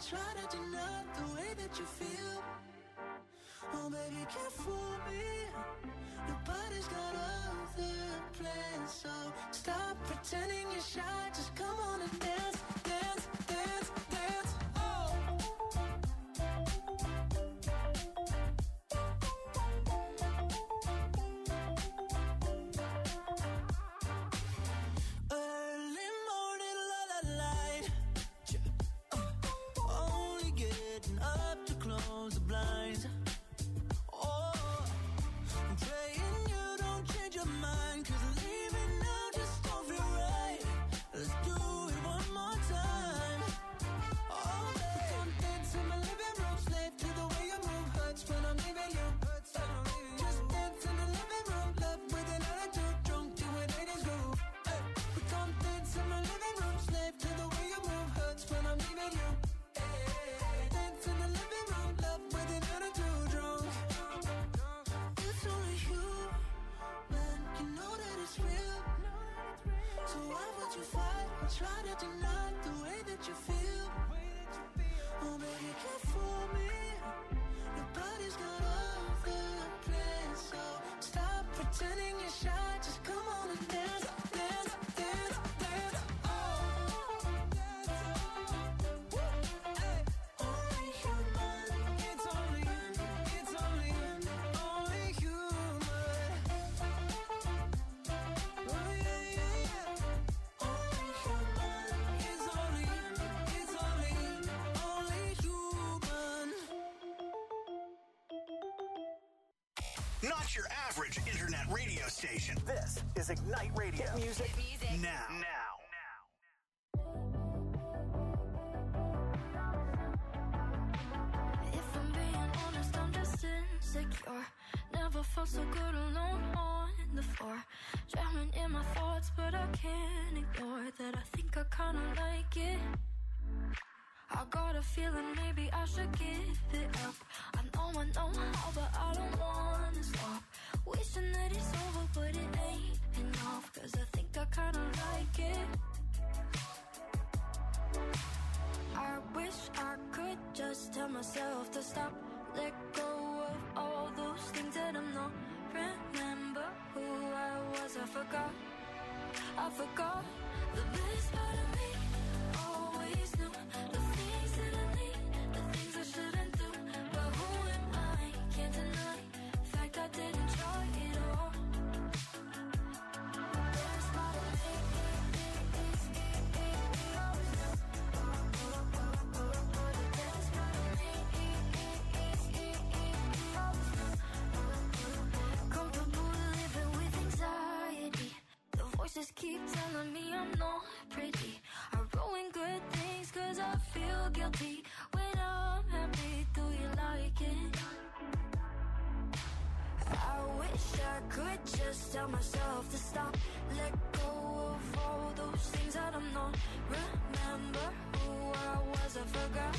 try to deny the way that you feel. Oh, baby, can't fool me. Nobody's got other plans, so stop pretending you're shy. Just come on and dance, dance, dance, dance. Oh. Early morning, la la light. Only getting up to close the blinds. Not your average internet radio station. This is Ignite Radio. Hit music now. If I'm being honest, I'm just insecure. Never felt so good alone on the floor. Drowning in my thoughts, but I can't ignore that. I think I kinda like it. I got a feeling maybe I should give it up. I know how, but I don't wanna stop. Wishing that it's over, but it ain't enough. Cause I think I kinda like it. I wish I could just tell myself to stop. Let go of all those things that I'm not. Remember who I was, I forgot the best part of me. Always knew the things that I need, the things I shouldn't do. But who am I? Can't deny the fact I didn't try it all. The best part of me is comfortable living with anxiety. The voices keep telling me I'm not pretty. I ruin good things cause I feel guilty. When I'm happy, do you like it? I wish I could just tell myself to stop. Let go of all those things that I'm not. Remember who I was, I forgot.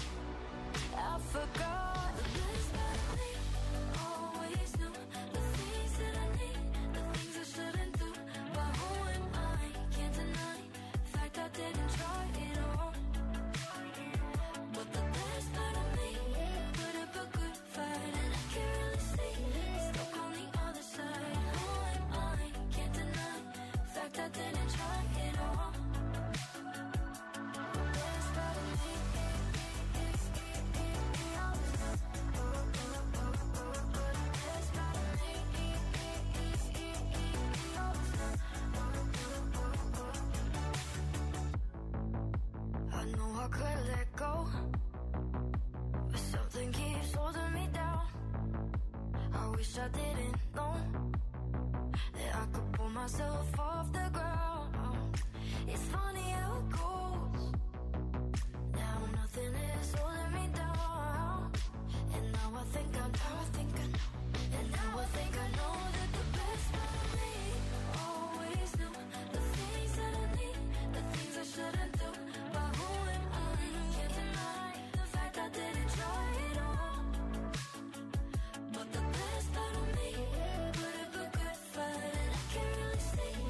The best part of me. Always knew the things that I need, the things I shouldn't do. But who am I? Can't deny the fact I didn't try it all. But the best part of me put up a good fight, and I can't really see it's stuck on the other side. Who am I? Can't deny the fact I didn't try it all. The best part of me is I know I could let go, but something keeps holding me down. I wish I didn't know that I could pull myself off the ground. It's funny how it goes. Now nothing is holding me down. And now I think I know. And now I think I know that the best part of me always knew the things that I need, the things I shouldn't do. But who am I? Can't deny the fact I didn't try it all. But the best part of me put up a good fight, and I can't really see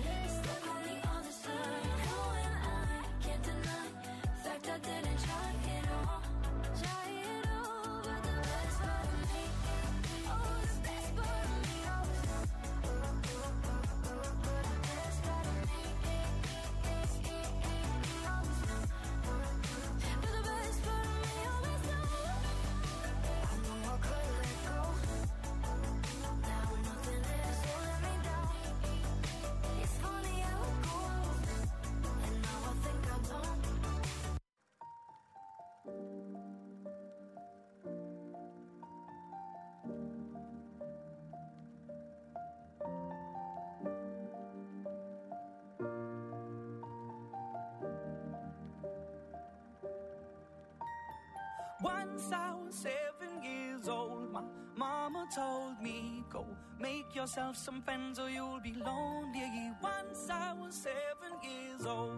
Once I was 7 years old, my mama told me, go make yourself some friends or you'll be lonely. Once I was 7 years old.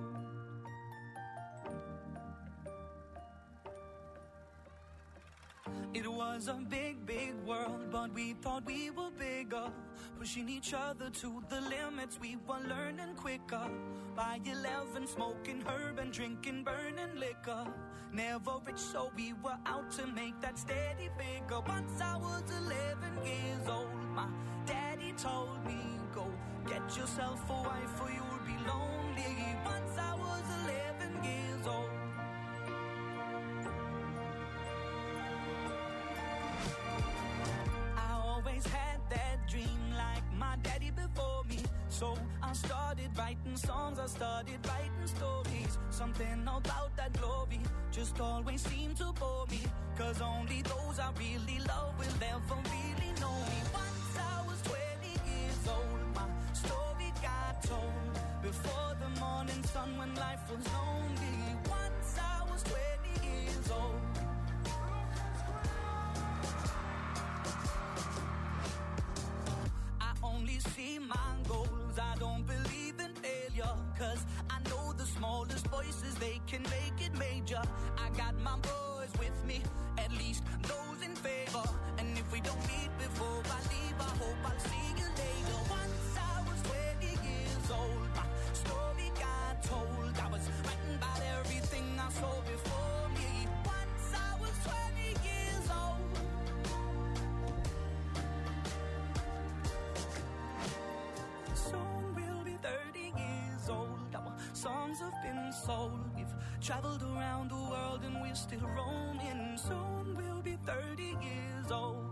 It was a big, big world, but we thought we were bigger. Pushing each other to the limits, we were learning quicker. By 11, smoking herb and drinking burning liquor. Never rich, so we were out to make that steady figure. Once I was 11 years old, my daddy told me, go get yourself a wife or you'll be lonely. Once I was 11 years old. Had that dream like my daddy before me. So I started writing songs, I started writing stories. Something about that glory just always seemed to bore me. Cause only those I really love will ever really know me. Once I was 20 years old, my story got told. Before the morning sun when life was lonely. Once I was 20 years old. Only see my goals, I don't believe in failure. Cause I know the smallest voices, they can make it major. I got my boys with me, at least those in favor. And if we don't meet before I leave, I hope I'll see you later. Once I was 20 years old, my story got told. I was writing about everything I saw before me. Once I was 20 years old. Soon we'll be 30 years old. Our songs have been sold. We've traveled around the world and we're still roaming. Soon we'll be 30 years old.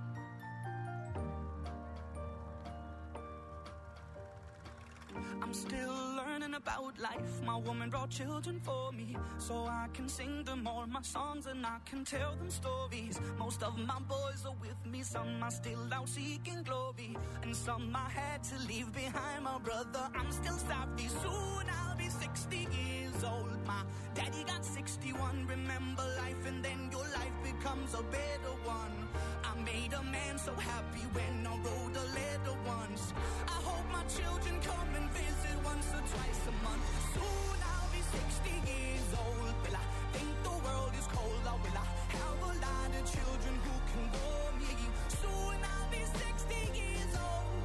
I'm still learning about life. My woman brought children for me, so I can sing them all my songs and I can tell them stories. Most of my boys are with me, some are still out seeking glory, and some I had to leave behind. My brother, I'm still sorry. Soon I'll be 60 years old. My daddy got 61. Remember life and then your life becomes a better one. I made a man so happy when I wrote a letter once. I hope my children come and visit once or twice a month. Soon I'll be 60 years old. Will I think the world is cold, or will I have a lot of children who can warm me? Soon I'll be 60 years old.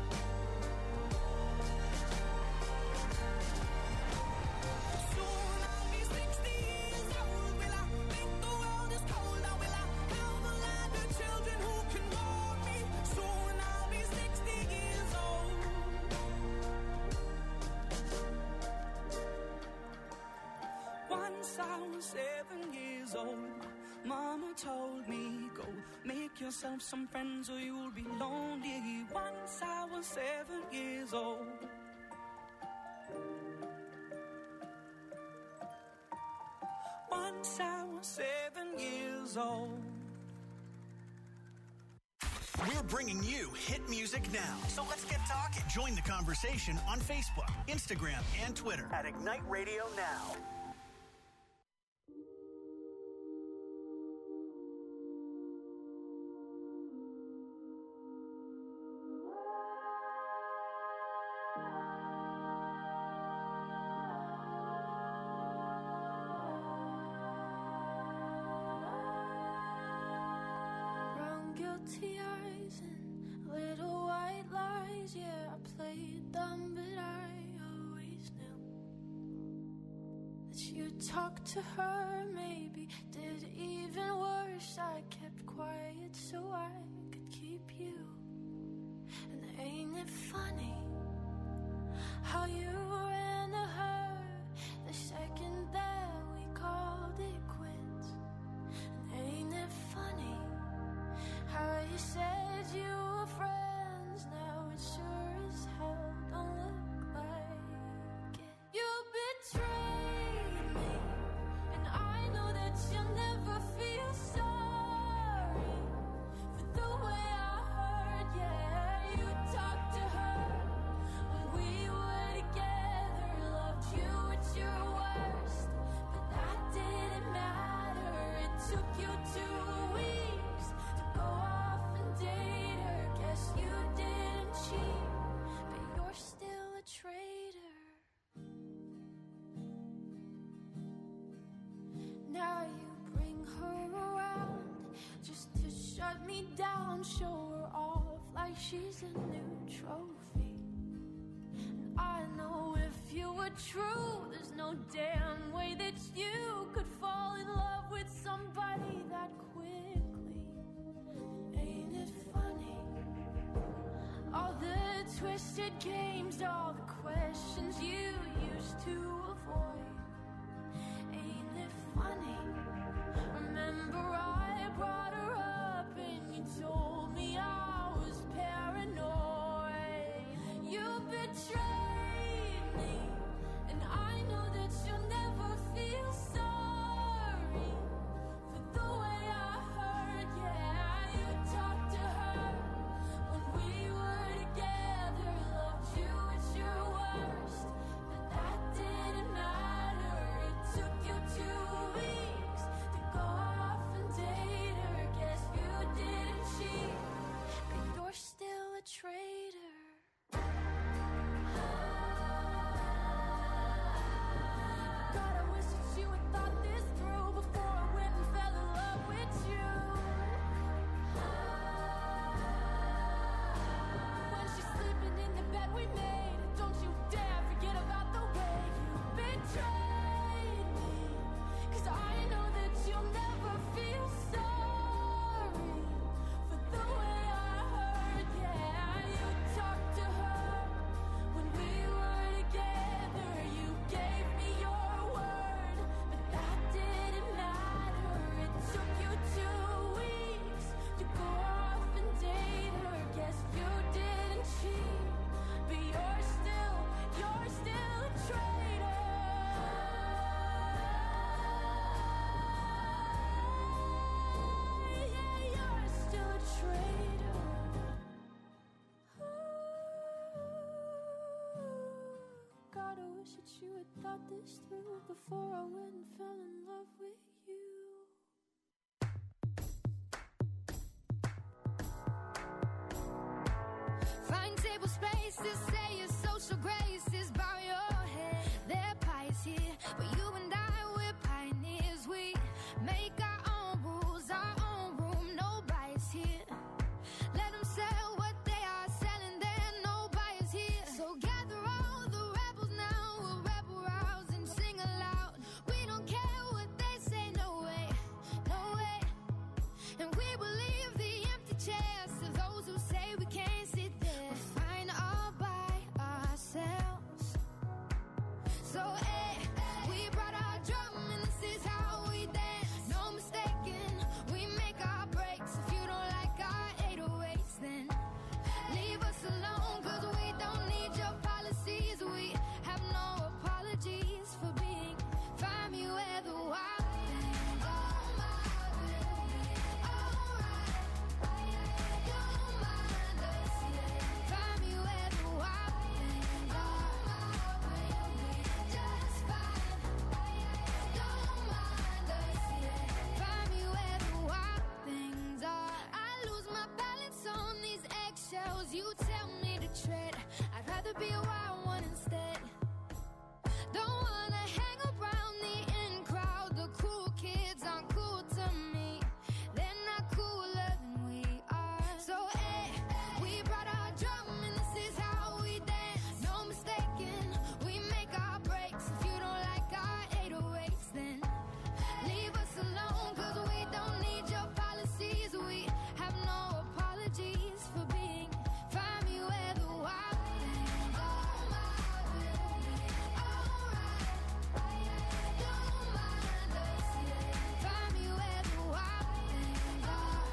Soon I'll be 60 years old. Will I think the world is cold, or will I have a lot of children who can warm me? Soon I'll be 60 years old. Once I was 7 years old, Mama told me, go make yourself some friends or you'll be lonely. Once I was 7 years old. Once I was 7 years old. We're bringing you hit music now. So let's get talking. Join the conversation on Facebook, Instagram, and Twitter at Ignite Radio Now. Guilty eyes and little white lies. Yeah, I played dumb, but I always knew that you'd talk to her. Maybe did even worse. I kept quiet so I could keep you. And ain't it funny how you ran to her the second that we called it quits? And ain't it funny how you said you were friends, now it sure as hell don't look like it. You betrayed me, and I know that you'll never feel sorry for the way I heard. Yeah, you talked to her when we were together, loved you at your worst, but that didn't matter. It took you to me down, show her off like she's a new trophy. And I know if you were true, there's no damn way that you could fall in love with somebody that quickly. Ain't it funny? All the twisted games, all the questions you used to avoid. Ain't it funny? Remember I brought her up and you told me I was paranoid. You betrayed me, and I know that you'll never feel sorry for the way I hurt. Yeah, you talked to her when we were together, loved you at your worst, but that didn't matter. It took you 2 weeks to go off and date her. Guess you didn't cheat, but you're still a traitor. God, I wish that you had thought this through before I went and fell in love with you. When she's sleeping in the bed we made, don't you dare forget about the way you betrayed me. 'Cause I know that you'll never feel sorry for the way I hurt. Yeah, you talked to her when we were together. You gave me your word, but that didn't matter. It took you 2 weeks to go off and date her. Guess you didn't cheat, but you're still a traitor. Yeah, you're still a traitor. God, I wish that you had thought this through before I went and fell in love with you. Find table spaces, say your social graces, bow your head. They're pies here, but you and I, we're pioneers. We make our own rules, our own room, no bias here. Let them sell what they are selling there, no bias here. So gather all the rebels now, we'll rebel rouse and sing aloud. We don't care what they say, no way, no way. And we will leave the empty chairs to those who say we can't sit there. We're fine all by ourselves. So we brought our drum and this is how we dance. No mistaking, we make our breaks. If you don't like our 808s, then leave us alone, 'cause we don't need your policies. We have no apologies for being. Find me where the wild things are. Don't mind us, yeah. Find me where the wild things are. Just fine. Don't mind us, yeah. Find me where the wild things are. I lose my balance on these eggshells. You tell me to tread. I'd rather be a wild one instead. Don't wanna hang around the in crowd. The cool kids aren't cool to me. They're not cooler than we are. So we brought our drum and this is how we dance. No mistaking, we make our breaks. If you don't like our 808s, then leave us alone, 'cause we don't need your policies. We have no apologies for being. Find me where the wild things are. Don't mind us, yeah. Find me where the wild things are.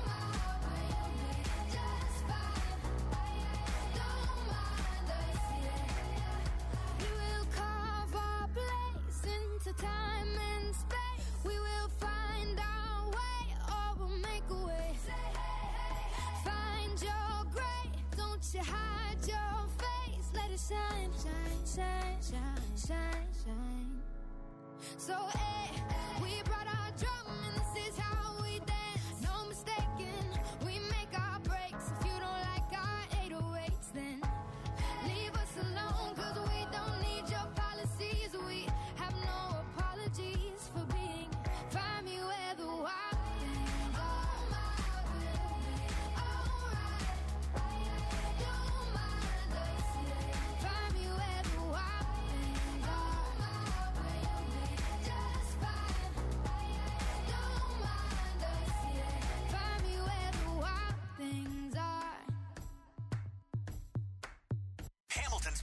Just fine. Don't mind us, yeah. We will carve our place into time and space. We will find our way, or we'll make a way. Find your gray, don't you hide your face. Let it shine, shine, shine, shine, shine, shine. So we brought our drum and this is how we dance. No mistaking, we make our breaks. If you don't like our 808s, then leave us alone, 'cause we don't need your policies. We have no apologies for being. Find me where the wild things are.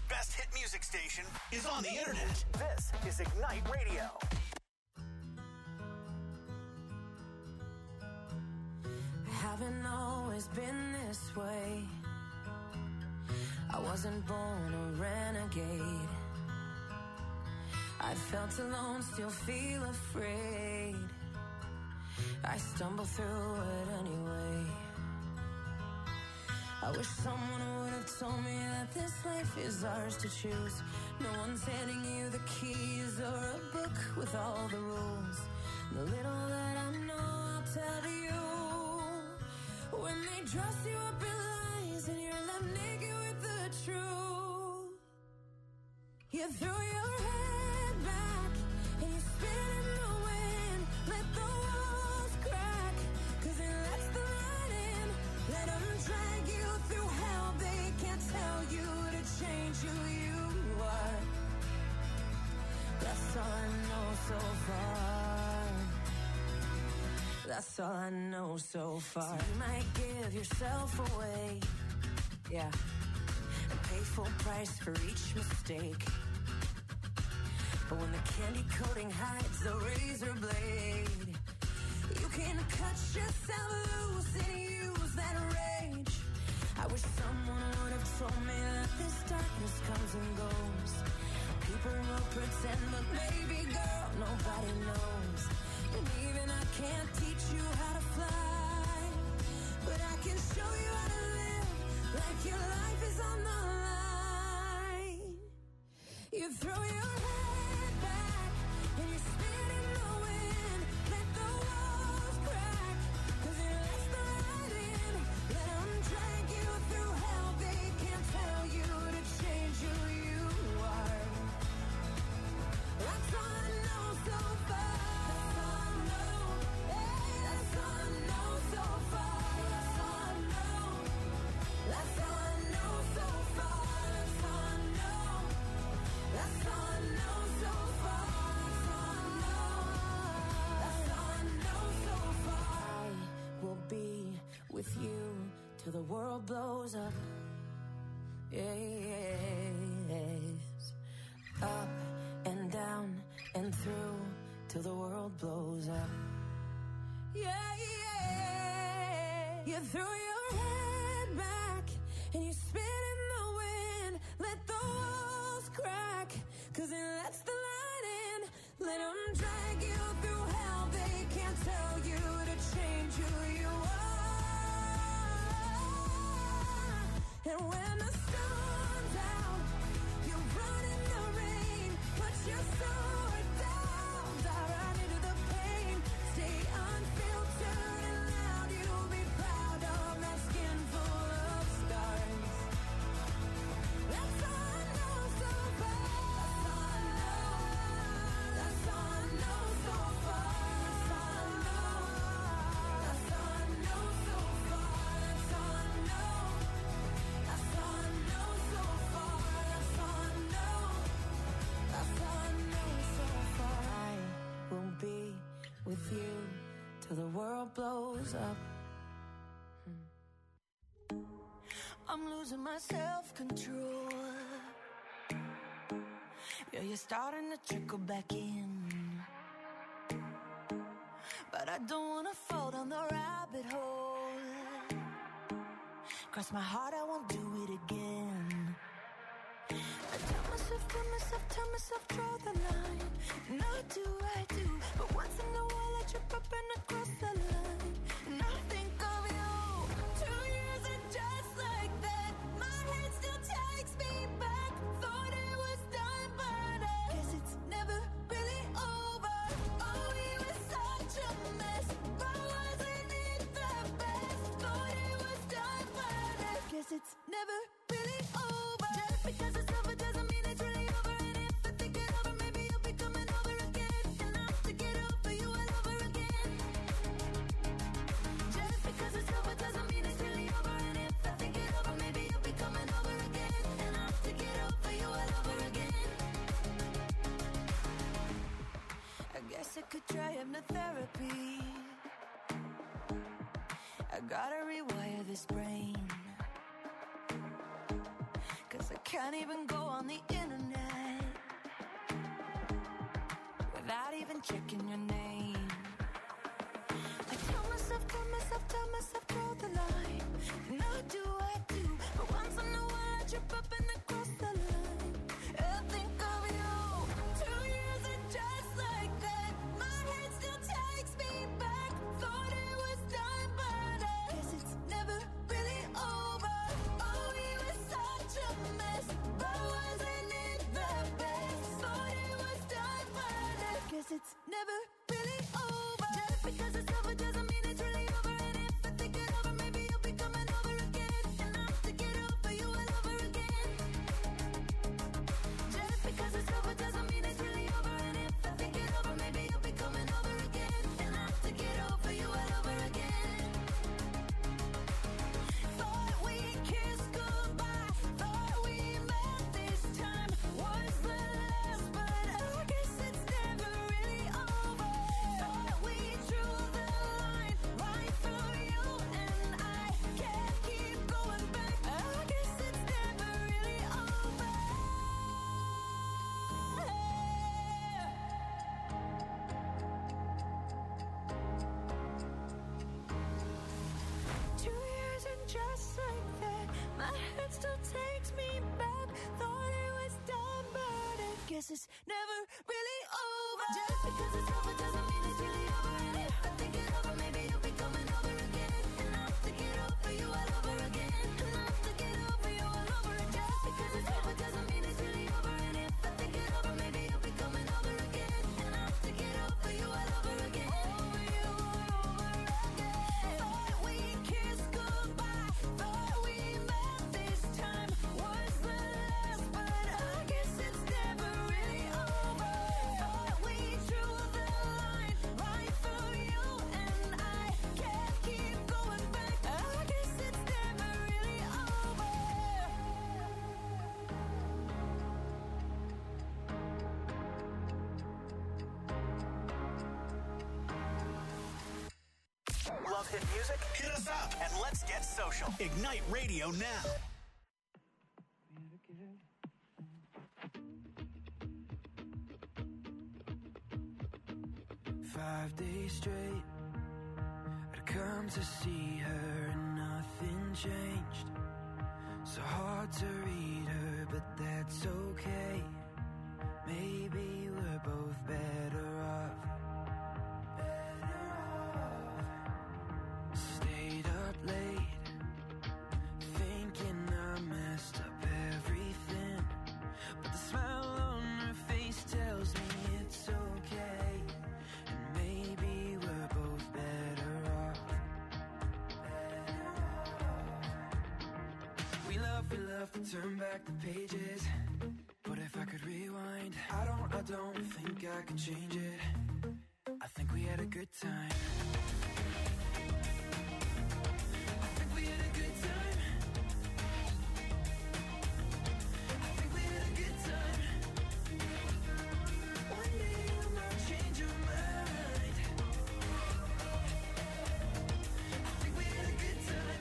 best hit music station is on the internet. This is Ignite Radio. Haven't always been this way. I wasn't born a renegade. I felt alone, still feel afraid. I stumble through it anyway. I wish someone would have told me that this life is ours to choose. No one's handing you the keys or a book with all the rules. The little that I know, I'll tell you. When they dress you up in lies and you're left naked with the truth, you throw your head back and you spin in the wind. Let the walls crack, 'cause it lets the light in. Let them drag you through hell. They can't tell you to change who you are. That's all I know so far. That's all I know so far. So you might give yourself away, yeah, and pay full price for each mistake. But when the candy coating hides the razor blade, you can cut yourself loose and use that rage. I wish someone would have told me that this darkness comes and goes. People will pretend, but baby girl, nobody knows. And even I can't teach you how to fly, but I can show you how to live like your life is on the line. You throw your head back and you spin in the wind. Let the walls crack, 'cause it lets the light in. Let them drag you through hell. They can't tell you to change who you are. That's all I know so far. With you till the world blows up. Yes. Up and down and through till the world blows up. Yeah, yeah. You throw your head back and you spin in the wind. Let the walls crack, 'cause it lets the light in. Let them drag you through hell. They can't tell you to change who you are. And when the sun's out, you run in the rain. Put your sword down, dive right into the pain. Stay unfiltered and loud. You'll be proud of that skin full of scars. That's all I know so far. That's all I know so far. That's all I know. That's all I know so far. That's all I know. That's all I know so far. That's all I know. That's all I know so far. I will be with you till the world blows up. I'm losing my self-control. Yeah, you're starting to trickle back in, but I don't wanna fall down the rabbit hole. Cross my heart, I won't do it again. I tell myself, draw the line. No, do I do? But once in a while I trip up and I cross the line. And I think of you. 2 years and just like that, my head still takes me back. Thought it was done, but I guess it's never really over. Oh, we were such a mess, but wasn't it the best? Thought it was done, but I guess it's never really over. Just because it's over doesn't mean it's really over. And if I think it over, maybe you'll be coming over again. And I'll have to get over you all over again. Just because it's over doesn't mean it's really over. And if I think it over, maybe you'll be coming over again. And I'll have to get over you all over again. I guess I could try hypnotherapy. I gotta rewire this brain, 'cause I can't Can't even go on the internet without even checking your name. I tell myself, draw the line. And I do, but once in a while I trip up and I cross the line. I think of you. 2 years and just like that, my head still takes me back. Thought it was done, but I guess it's never really over. Oh, we were such a mess, but wasn't it the best? Thought it was done, but I guess it's never really over. Just because it's over doesn't mean it's really over. And if I think it over, maybe you'll be coming over again. And I'll have to get over you all over again. Just because it's over doesn't mean it's really over. And if I think it over, maybe you'll be coming over again. And I'll have to get over you all over again. Thought we kissed goodbye, thought we met this time was the last, but I guess it's never really over. Thought we drew the line right through you and I can't keep going back. I guess it's never really over. 2 years and just like that, my head still takes me back. Thought it was done, but I guess it's never really over. Just because it's over doesn't mean it's really over. And if I think it over, maybe you'll be coming over again. And I'll have to get over you all over again. And I'll have to get over you all over again. Just because it's over doesn't mean it's really over. And if I think it over, maybe you'll be coming over again. And I'll have to get over you all over again. Over you all over again. Thought we kissed goodbye, thought we met this time was the last, but I guess it's never really over. Thought we drew the line right through you and I can't keep going back. I guess it's never really over. Love hit music? Hit us up and let's get social. Ignite Radio now. 5 days straight, I'd come to see her and nothing changed. So hard to read her, but that's okay. Maybe we're both better off. Stayed up late, thinking I messed up everything. But the smile on her face tells me it's okay. And maybe we're both better off. We love to turn back the pages. But if I could rewind, I don't think I could change it. I think we had a good time. I think we had a good time. I think we had a good time. One day you might change your mind. I think we had a good time.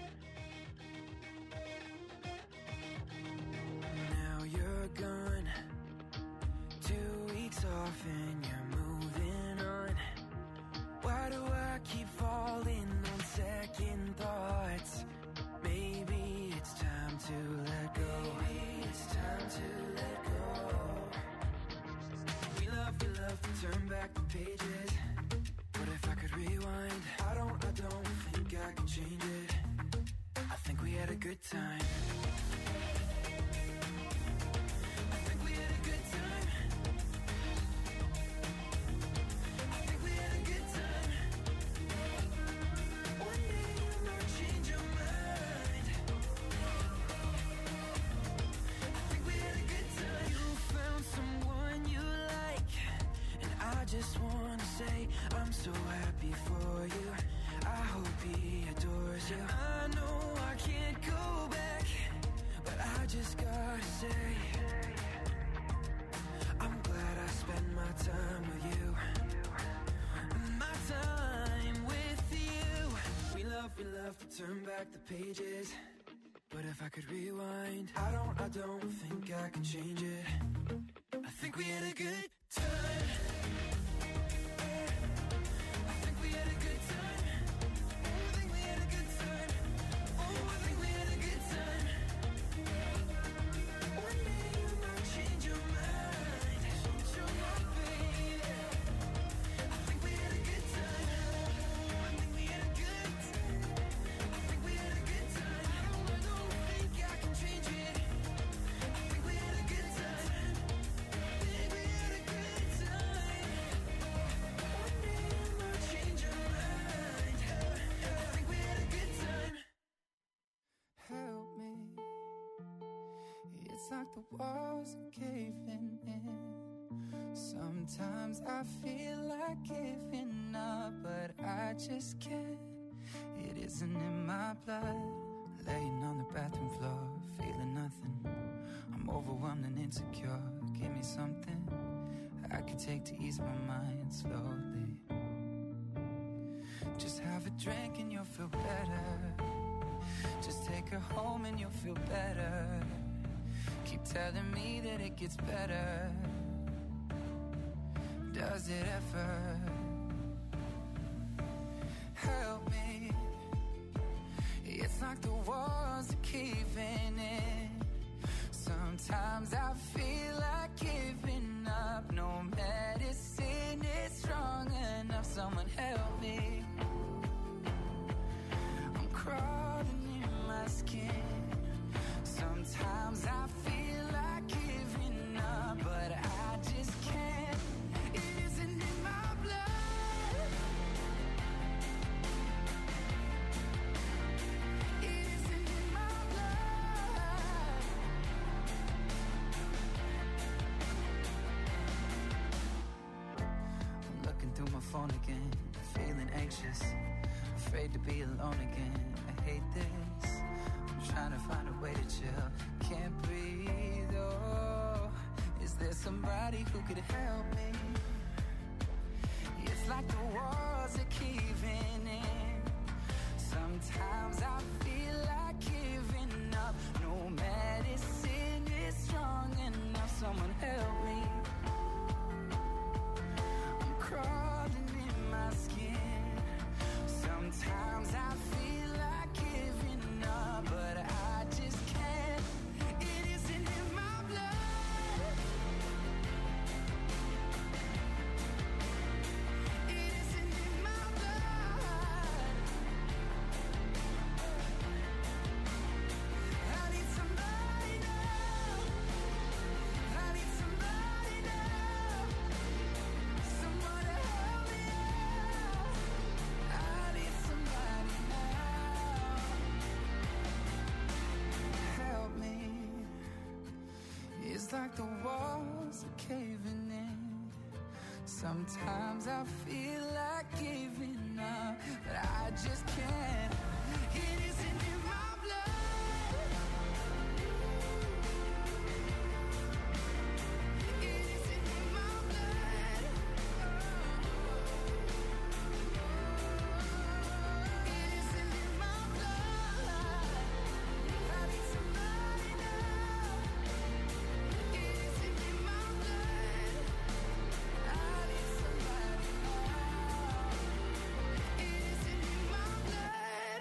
Now you're gone, 2 weeks off and you're moving on. Why do I keep falling on second thoughts? Maybe it's time to let go. Maybe it's time to let go. We love to turn back the pages. But if I could rewind, I don't think I could change it. I think we had a good time. I think we had a good time. I think we had a good time. One day you might change your mind. I think we had a good time. You found someone you like, and I just wanna say I'm so happy for you. I hope he adores you. I know I can't go back, but I just gotta say I'm glad I spent my time with you. My time with you. We love to turn back the pages. But if I could rewind, I don't think I can change it. I think we had a good time. I think we had a good time. Oh, I think we had a good time. Oh, I think we had a good time. One day you might change your mind. Change your mind, baby. I think we had a good time. I think we had a good time. I think we had a good time. I don't think I can change it. I think we had a good time. I think we had a good time. One day you might change your mind. I think we had a good time. Help me. It's like the walls are caving in. Sometimes I feel like giving up, but I just can't. It isn't in my blood. Laying on the bathroom floor, feeling nothing. I'm overwhelmed and insecure. Give me something I can take to ease my mind slowly. Just have a drink and you'll feel better. Just take her home and you'll feel better. Keep telling me that it gets better. Does it ever? Help me. It's like the walls are caving in. Sometimes I feel like giving up. No medicine is strong enough. Someone help me. I'm crawling in my skin. Sometimes I feel like giving up, but I just can't. It isn't in my blood. It isn't in my blood. I'm looking through my phone again, feeling anxious, afraid to be alone again. I hate this. I'm trying to find a way to chill. Can't breathe, oh. Is there somebody who could help me? It's like the walls are caving in. Sometimes I feel like giving up. No medicine is strong enough. Someone help me. I'm crawling in my skin. Sometimes I feel like giving up, but I just can't. It isn't in my blood. It isn't in my blood. I need somebody now. I need somebody now. Someone to help me out. I need somebody now. Help me. It's like the walls are caving in. Sometimes I feel like giving up, but I just can't. It isn't in my blood. It isn't in my blood. It isn't in my blood. I need somebody now. It isn't in my blood. I need somebody now. It isn't in my blood.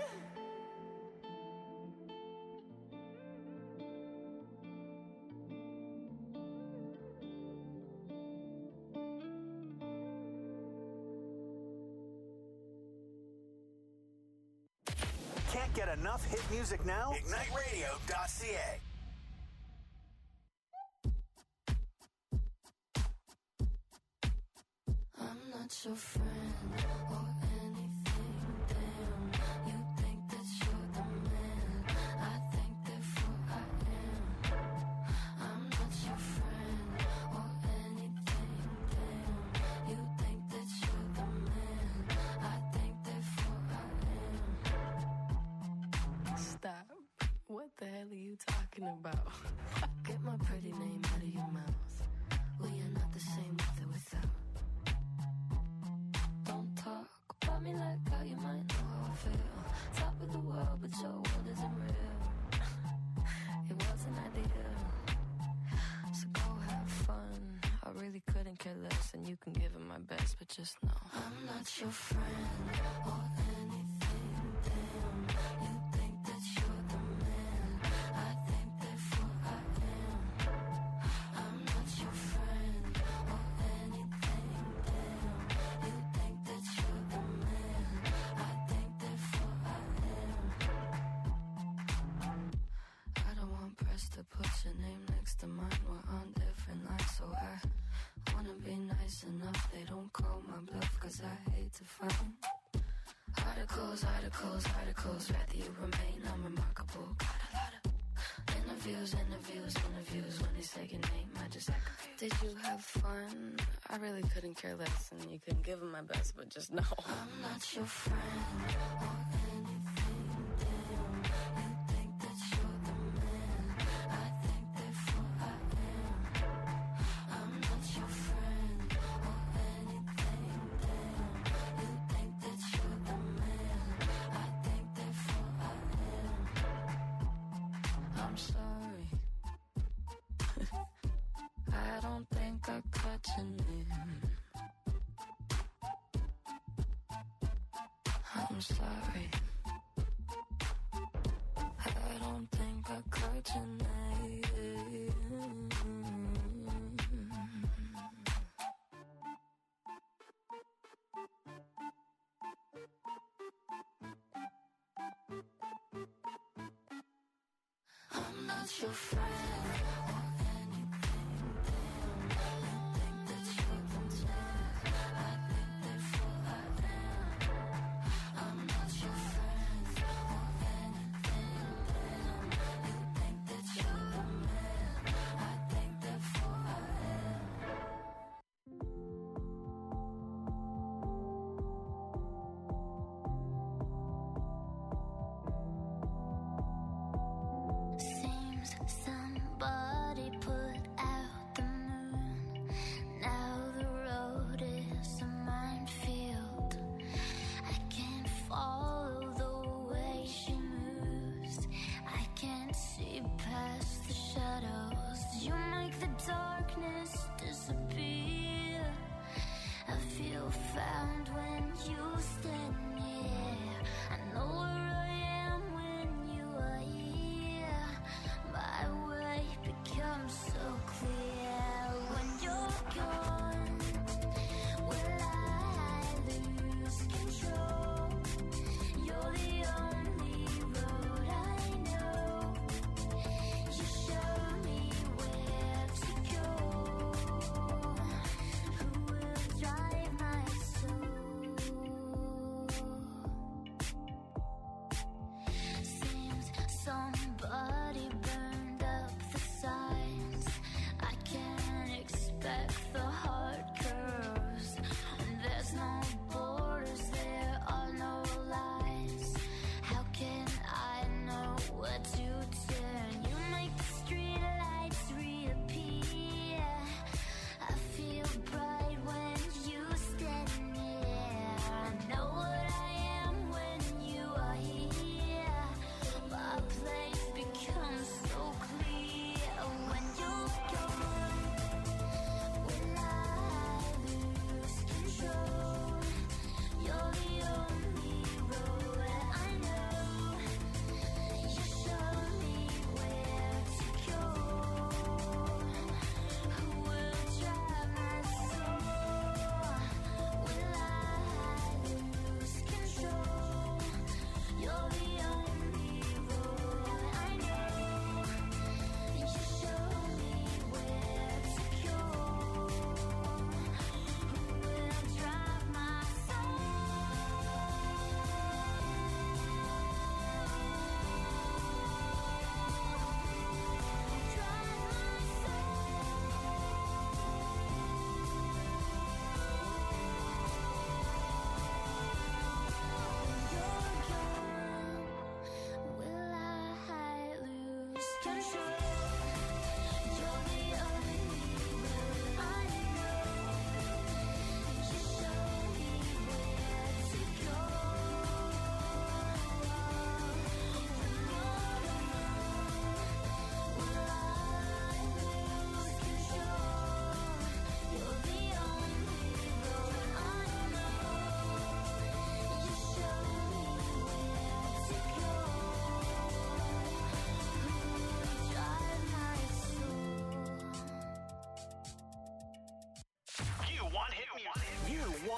Can't get enough hit music now? IgniteRadio.ca. I'm not your friend or anything. Damn, you think that you're the man. I think therefore I am. I'm not your friend or anything. Damn, you think that you're the man. I think therefore I am. Stop. What the hell are you talking about? Get my pretty name out of your mouth. We are not the same with or without. Don't talk about me like how you might know how I feel. Top of the world, but your world isn't real. but just know I'm not your friend or anything. Damn, you think that you're the man. I think therefore I am. I'm not your friend or anything. Damn, you think that you're the man. I think therefore I am. I don't want press to put your name next to mine. We're on different lines, so I wanna be nice enough. They don't call my bluff, cause I hate to find articles, rather you remain unremarkable. Got a lot of interviews. When they say your name, I just act confused. Did you have fun? I really couldn't care less, and you couldn't give them my best, but just know I'm not your friend or anything. Damn, you think that you're the man. I think therefore I am. I'm not your friend or anything. Damn, you think that you're the man. I think therefore I am. I'm sorry. I don't think I cut your name. I'm sorry. I don't think I cut your name. I'm not your friend or anything. Damn, you think that you're the man. I think therefore I am. I'm not your friend or anything. Damn, you think that you're the man. I think therefore I am. Seems somebody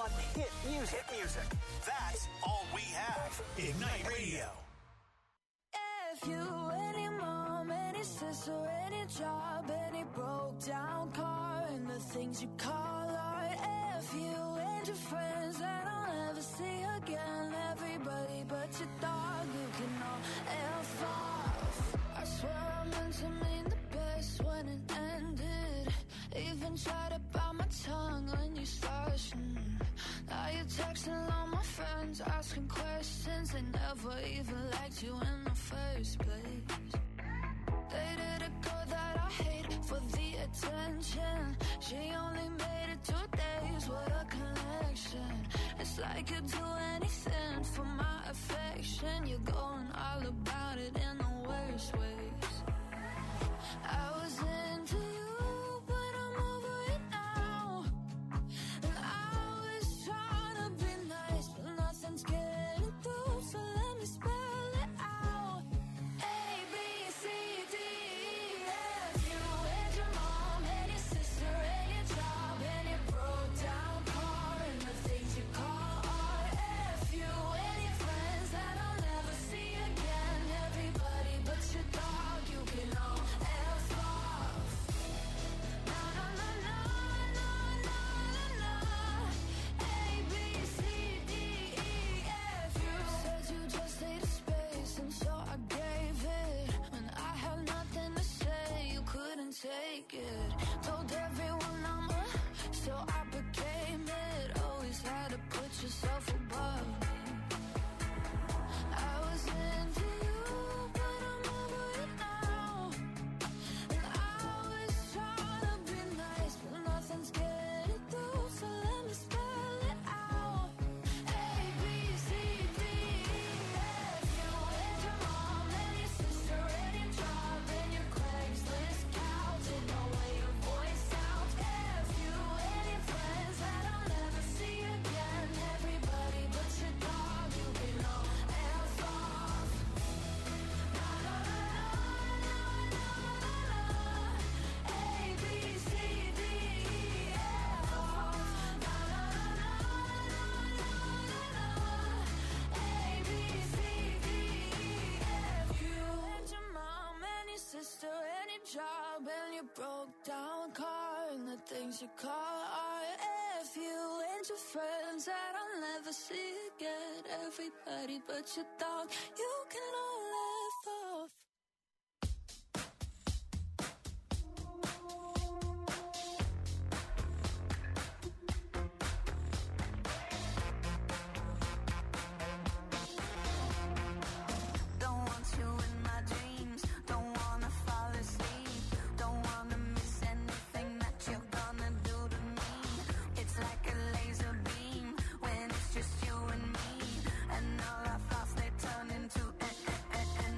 hot hit music. That's all we have. Ignite Radio. If you, any mom, any sister, any job, any broke down car, and the things you call art. If you and your friends that I'll never see again, everybody but your dog, you can all F off. I swear I meant to mean the best when it ended. Even tried to bite my tongue when you started. Now you're texting all my friends, asking questions. They never even liked you in the first place. Dated a girl that I hate for the attention. She only made it 2 days, what a connection. It's like you'd do anything for my affection. You're going all about it in the worst ways. I was into you, but I'm over it now. And I was trying to be nice, but nothing's getting through, so let me spell it out. A, B, C, D, E, F. You and your mom and your sister and your job and your broke down car and the things you call art. F. You and your friends that I'll never see again. Everybody but your dog, you can all F off. Na na na na na na na na. A, B, C, D, E, F. You said you just needed space, and so I gave it. When I had nothing to say, you couldn't take it. Told everyone I'm so I became it. Always had to put yourself above me. I was into you, but I'm over it now. And I was trying to be nice, but nothing's getting through, so let me spell it out. A, B, C, D, E, F. You and your mom and your sister and your job and your Craigslist couch and the way your voice sounds. F. You and your friends that I'll never see again. Everybody but your dog, you can all F off. Na na na na na na na. A, B, C, D, E, F off. Na na na na na na na. A, B, C, D, E, F. You and your mom and your sister and your job and your broke down car and the things you call art. F. You and your friends that I'll never see again. Everybody but your dog, you can all F off. Don't want you in my dreams. Don't wanna fall asleep. Don't wanna miss anything that you're gonna do to me. It's like a laser beam when it's just you and me. And all our thoughts, they turn into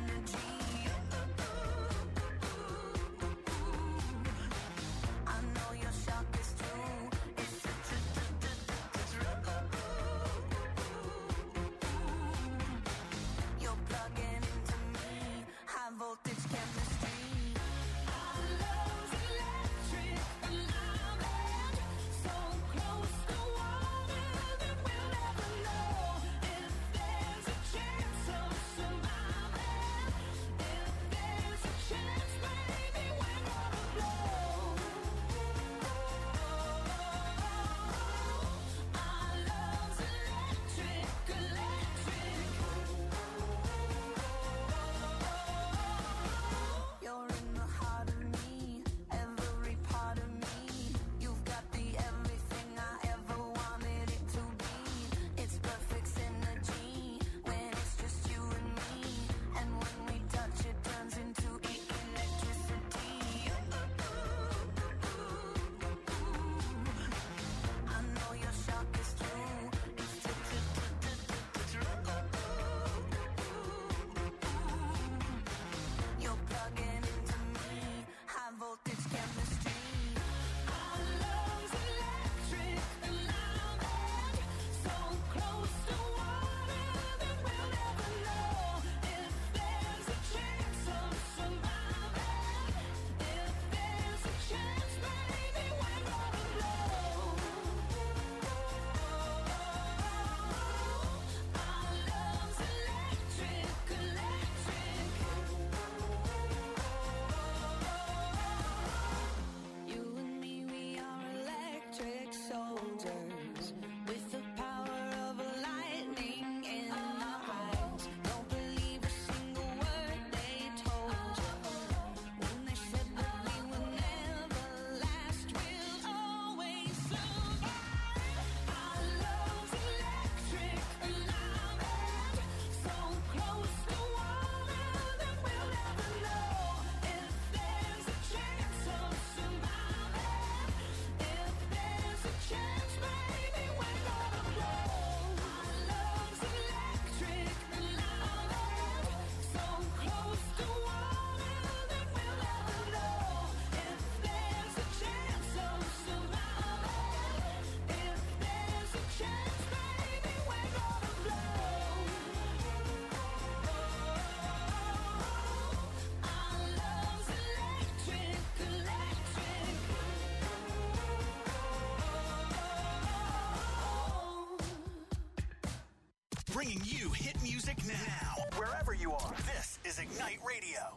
bringing you hit music now. Wherever you are, this is Ignite Radio.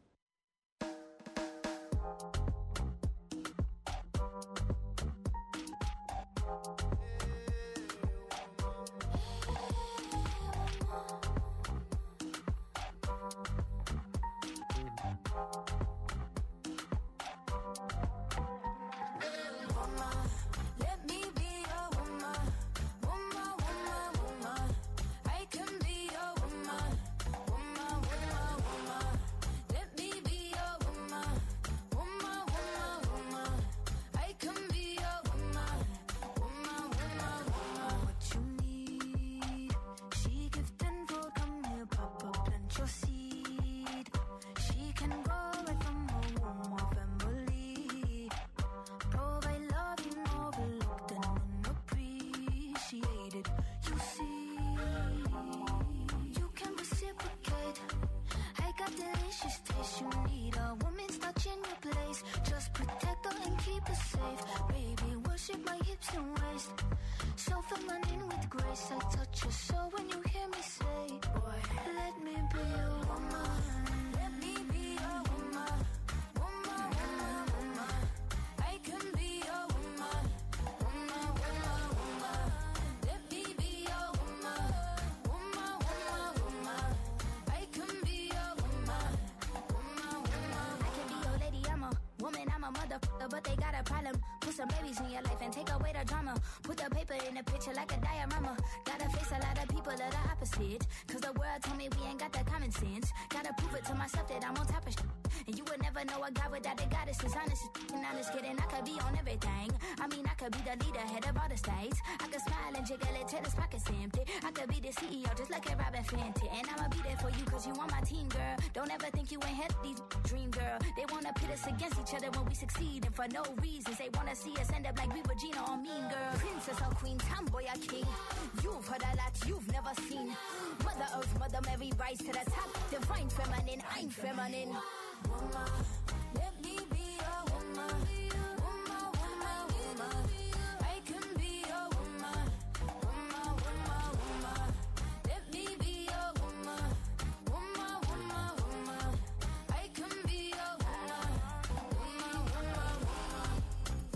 But they got a problem. Put some babies in your life and take away the drama. Put the paper in the picture like a diorama. Gotta face a lot of people that are opposite. Cause the world told me we ain't got the common sense. Gotta prove it to myself that I'm on top of shit. And you would never know a God without a goddess is honest. And honest kidding, I could be on everything. I mean, I could be the leader, head of all the states. I could smile and jiggle it till his pockets empty. I could be the CEO just like a Robin Fenty. And I'ma be there for you cause you on my team, girl. Don't ever think you ain't had these dream, girl. They wanna pit us against each other when we succeed. And for no reasons, they wanna see us end up like we Regina or Mean Girl. Princess or Queen, tomboy or king. You've heard a lot you've never seen. Mother Earth, Mother Mary, rise to the top. Divine feminine, I'm feminine. Woman, let me be a woman. Woman, woman, woman. I can be a woman. Woman, woman, woman. Let me be a woman. Woman, woman, woman. I can be a woman. Woman, woman, woman.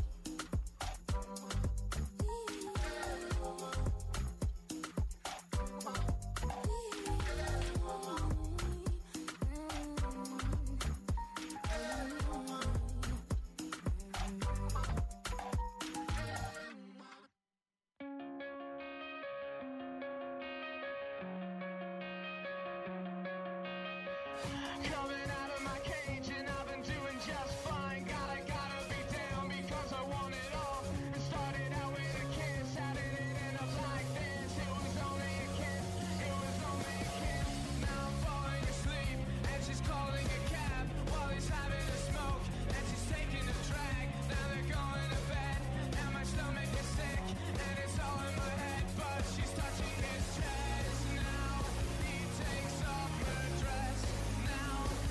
Coming out of my cage and I've been doing just fine. Gotta be down because I want it all. It started out with a kiss, how did it end up like this? It was only a kiss, it was only a kiss. Now I'm falling asleep and she's calling a cab while he's having a smoke and she's taking a drag. Now they're going to bed and my stomach is sick and it's all in my head, but she's touching his chest. Now he takes off her dress. Now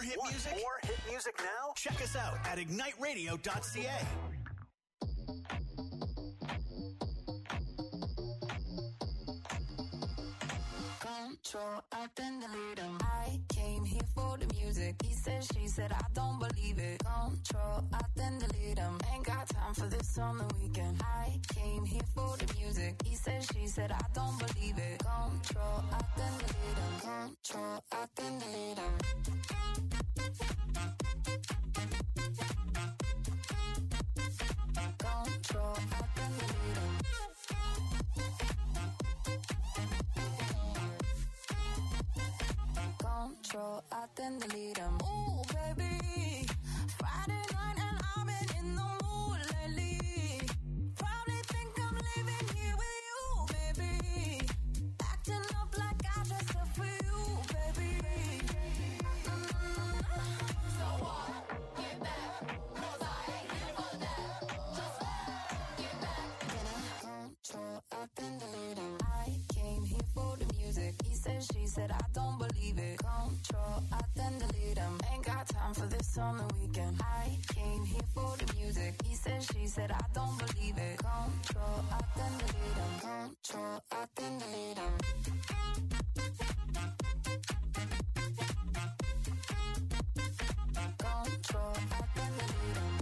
more hit music? More hit music now? Check us out at igniteradio.ca. Control, I then delete him. I came here for the music. He said, she said, I don't believe it. Control, I then delete him. Ain't got time for this on the weekend. I came here for the music. He said, she said, I don't believe it. Control, I then delete him. Control, I then delete him. Control, I then delete him. Control, I then delete him. Ooh, baby, Friday night and I've been in the mood lately. Probably think I'm leaving here with you, baby. Acting up like I dressed up for you, baby. So what? Get back, 'cause I ain't here for that. Just get back. Control, I then delete him. I came here for the music. He said, she said, I don't believe it. Control, I then delete him. Ain't got time for this on the weekend. I came here for the music. He said, she said, I don't believe it. Control, I then delete him. Control, I then delete him. Control, I then delete him.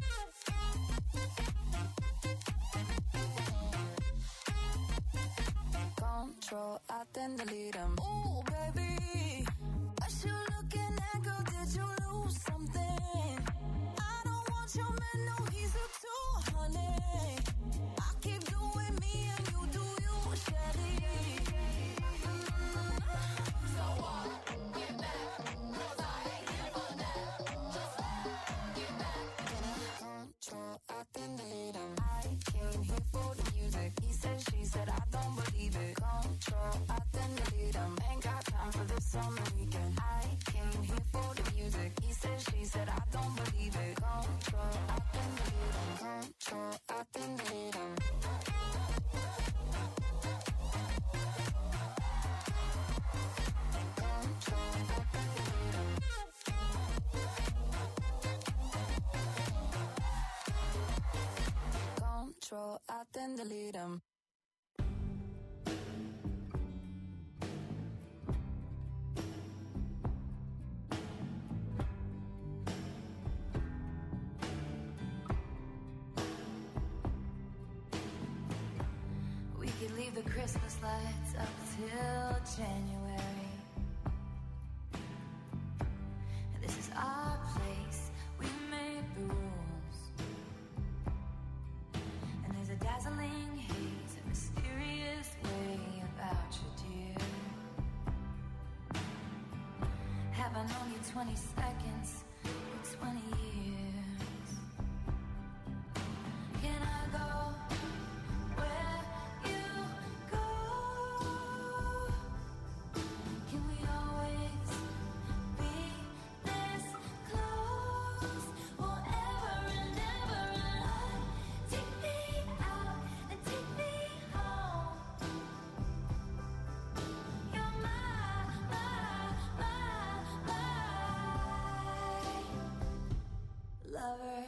Control, I then delete him. Ooh, baby, what you looking at, girl? Did you lose something? I don't want your man, no, he's a 200. I keep doing me and you do you, Shelly. So what? Get back, 'cause I ain't here for that. Just get back. Control, I then delete him. I came here for the music. He said, she said, I don't believe it. Control, I then delete him. Ain't got time for this on the weekend. I came here for the music. He said, she said, I don't believe it. Control, I then delete him. Control, I then delete him. Control, I then delete him. Control, I then delete him. We could leave the Christmas lights up till January. This is our place, we make the rules. And there's a dazzling haze, a mysterious way about you, dear. Have I known you 20 seconds or 20 years? Can I go where you go? Can we always be this close? Forever and ever and on. Take me out and take me home. You're my lover.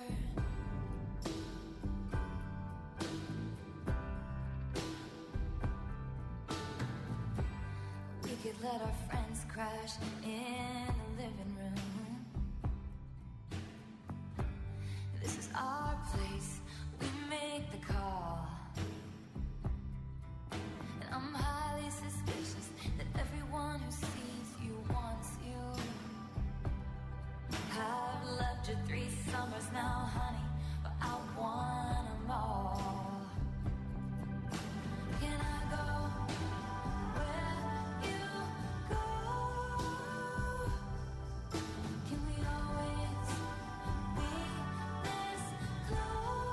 We could let our friends crash in the living room. This is our place, we make the call. And I'm highly suspicious that everyone who sees you wants you. I've loved you 3 summers now, honey, but I want them all. Can I go where you go? Can we always be this close?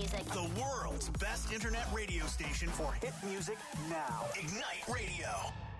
music. The world's best internet radio station for hit music now. Ignite Radio.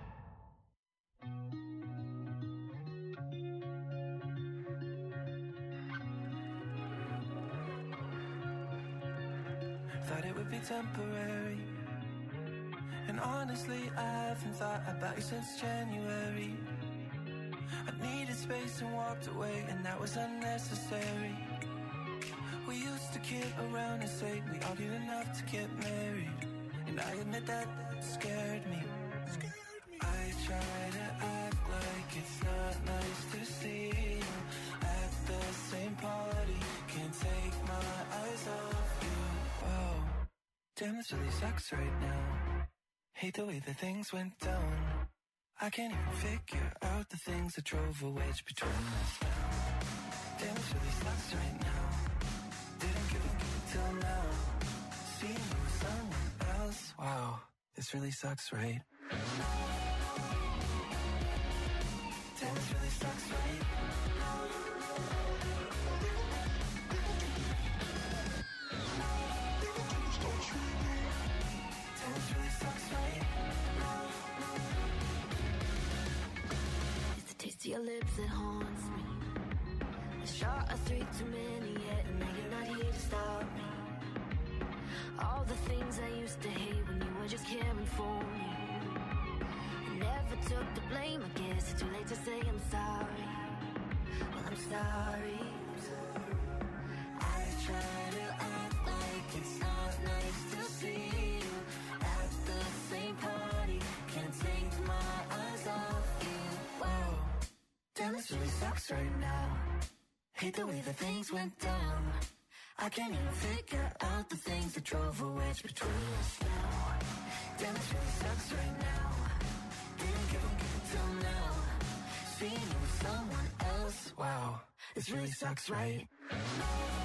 Thought it would be temporary. And honestly, I haven't thought about you since January. I needed space and walked away, and that was unnecessary. We used to kid around and say we argued enough to get married. And I admit that scared me. I try to act like it's not nice to see you at the same party. Can't take my eyes off you. Wow, damn, this really sucks right now. Hate the way that things went down. I can't even figure out the things that drove a wedge between us now. Damn, this really sucks right now. Didn't give a till now. Seeing you with someone else. Wow, this really sucks, right? Damn, this really sucks, right? Damn, this really sucks, right? It's the taste of your lips that haunts me. A shot of 3 too many yet, and now you're not here to stop me. All the things I used to hate when you were just caring for me. I never took the blame, I guess it's too late to say I'm sorry. Well, I'm sorry. I try to act like it's not nice to see you at the same party. Can't take my eyes off you. Wow, damn, this really sucks right now. Hate the way that things went down. I can't even figure out the things that drove a wedge between us now. Damn, this really sucks right now. Didn't give a till now. Seeing you with someone else. Wow, this really sucks, right?